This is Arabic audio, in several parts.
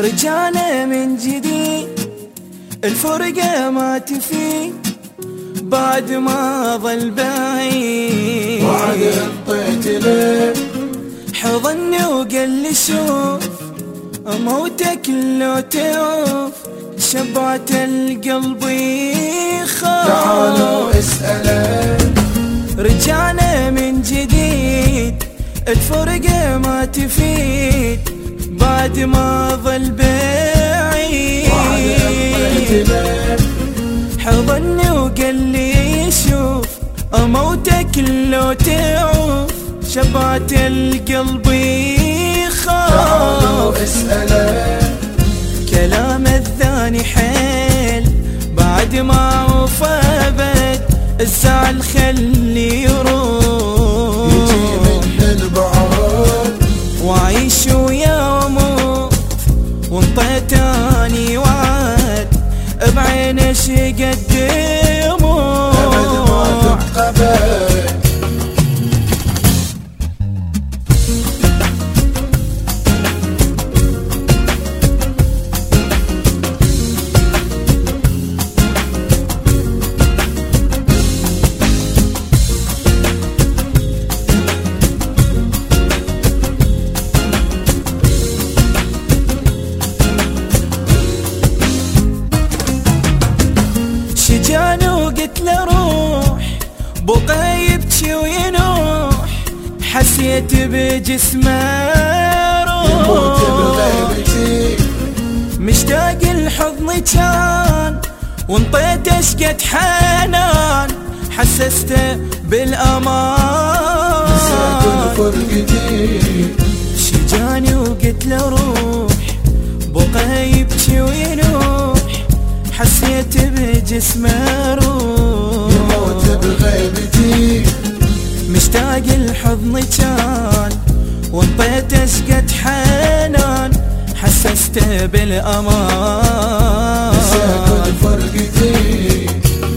رجعنا من جديد، الفرقة ما تفيد بعد ما ظل بعيد. وعد انطيت ليه حضني وقال لي شوف موتك لو تعوف شبعت القلب يخاف. تعالوا اسأله رجعنا من جديد، الفرقة ما تفيد بعد ما ظل بعيد. وعد انطيت ليه حضني وقال لي شوف موتك لو تعوف شبعت القلب يخاف. تعالوا اسأله كلام الثاني حيل بعد ما وفبت الزعل خلي يروح. يجي من البعد وعيش ويا وموت وانطيتاني وعد بعين شقد يموت. أبد ما تتقبل شجاني وقلت له روح بقى يبكي وينوح حسيت بجسمه يموت روح. بغيبتي مشتاق الحضن كان وانطيت اشقد حنان حسسته بالامان. نسيت فرقتي شجاني وقلت له روح بقى يبكي وينوح حسيت بجسمه روح. يموت بغيبتي مشتاق الحضن كان وانطيت اشقد حنان حسسته بالامان. نسيت فرقتي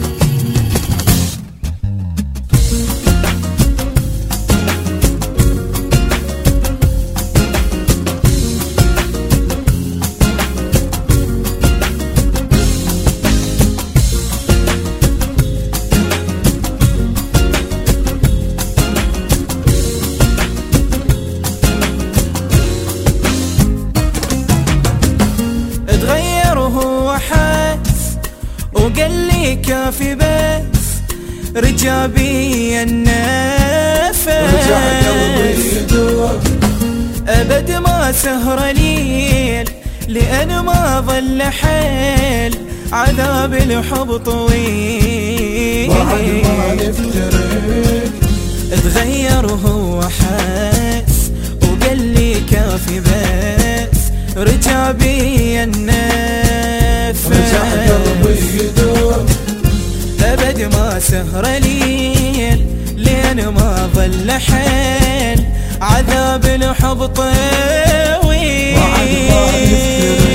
اتغير وهو حس وقال لي كافي بس رجع بي النفس. رجع قلبي يدور أبد ما سهر ليل لأن ما ظل حيل عذاب الحب طويل. بعد ما نفترق اتغير وهو حس وقال لي كافي بس رجع بي النفس. رجع قلبي يدور أبد ما سهر ليل لين ما ظل حيل عذاب الحب طويل. بعد ما نفترق